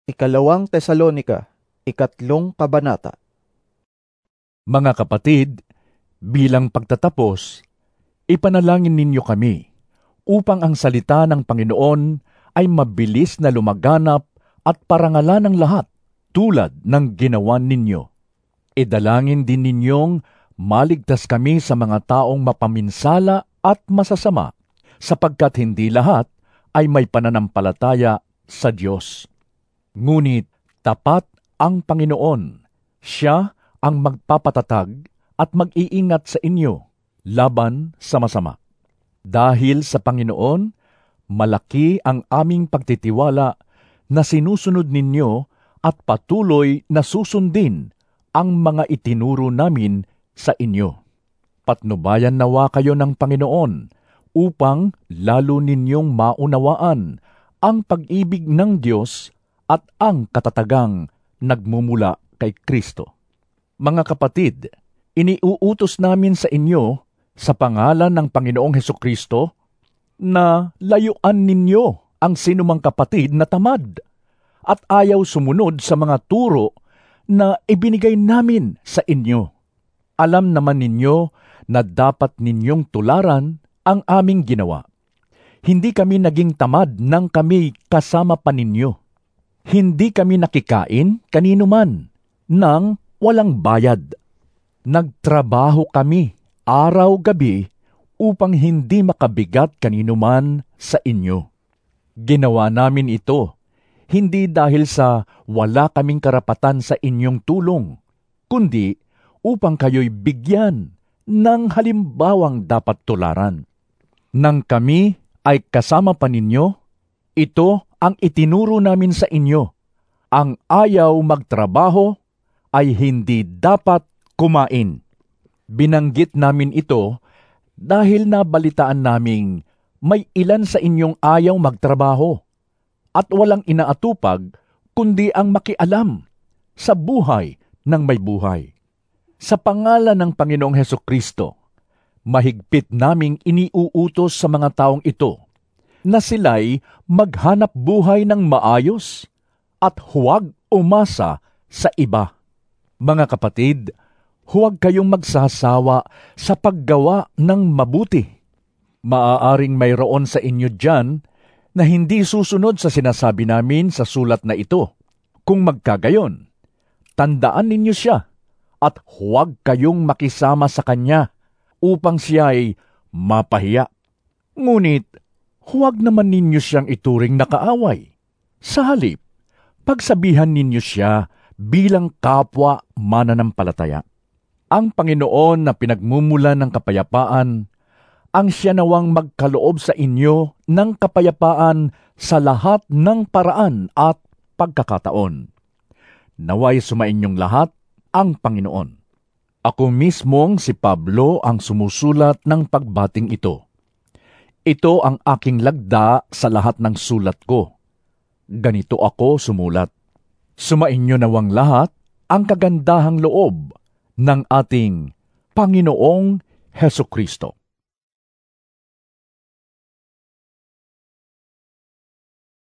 Ikalawang Tesalonika, 3 kabanata. Mga kapatid, bilang pagtatapos, ipanalangin ninyo kami upang ang salita ng Panginoon ay mabilis na lumaganap at parangalan ng lahat tulad ng ginawa ninyo. Idalangin din ninyong maligtas kami sa mga taong mapaminsala at masasama, sapagkat hindi lahat ay may pananampalataya sa Diyos. Ngunit tapat ang Panginoon. Siya ang magpapatatag at mag-iingat sa inyo laban sa masama. Dahil sa Panginoon, malaki ang aming pagtitiwala na sinusunod ninyo at patuloy na susundin ang mga itinuro namin sa inyo. Patnubayan nawa kayo ng Panginoon upang lalo ninyong maunawaan ang pag-ibig ng Diyos at ang katatagang nagmumula kay Kristo. Mga kapatid, iniuutos namin sa inyo sa pangalan ng Panginoong Hesukristo na layuan ninyo ang sinumang kapatid na tamad at ayaw sumunod sa mga turo na ibinigay namin sa inyo. Alam naman ninyo na dapat ninyong tularan ang aming ginawa. Hindi kami naging tamad nang kami kasama pa ninyo. Hindi kami nakikain kanino man nang walang bayad. Nagtrabaho kami araw-gabi upang hindi makabigat kanino man sa inyo. Ginawa namin ito hindi dahil sa wala kaming karapatan sa inyong tulong, kundi upang kayo'y bigyan ng halimbawang dapat tularan. Nang kami ay kasama pa ninyo, ito ang itinuro namin sa inyo. Ang ayaw magtrabaho ay hindi dapat kumain. Binanggit namin ito dahil nabalitaan naming may ilan sa inyong ayaw magtrabaho at walang inaatupag kundi ang makialam sa buhay ng may buhay. Sa pangalan ng Panginoong Hesukristo, mahigpit naming iniuutos sa mga taong ito na sila'y maghanap buhay ng maayos at huwag umasa sa iba. Mga kapatid, huwag kayong magsasawa sa paggawa ng mabuti. Maaaring mayroon sa inyo diyan na hindi susunod sa sinasabi namin sa sulat na ito. Kung magkagayon, tandaan ninyo siya at huwag kayong makisama sa kanya upang siya'y mapahiya. Ngunit, huwag naman ninyo siyang ituring na kaaway. Sa halip, pagsabihan ninyo siya bilang kapwa mananampalataya. Ang Panginoon na pinagmumulan ng kapayapaan, ang siya nawang magkaloob sa inyo ng kapayapaan sa lahat ng paraan at pagkakataon. Naway sumainyong lahat ang Panginoon. Ako mismong si Pablo ang sumusulat ng pagbating ito. Ito ang aking lagda sa lahat ng sulat ko. Ganito ako sumulat. Sumainyo nawang lahat ang kagandahang loob ng ating Panginoong Hesukristo.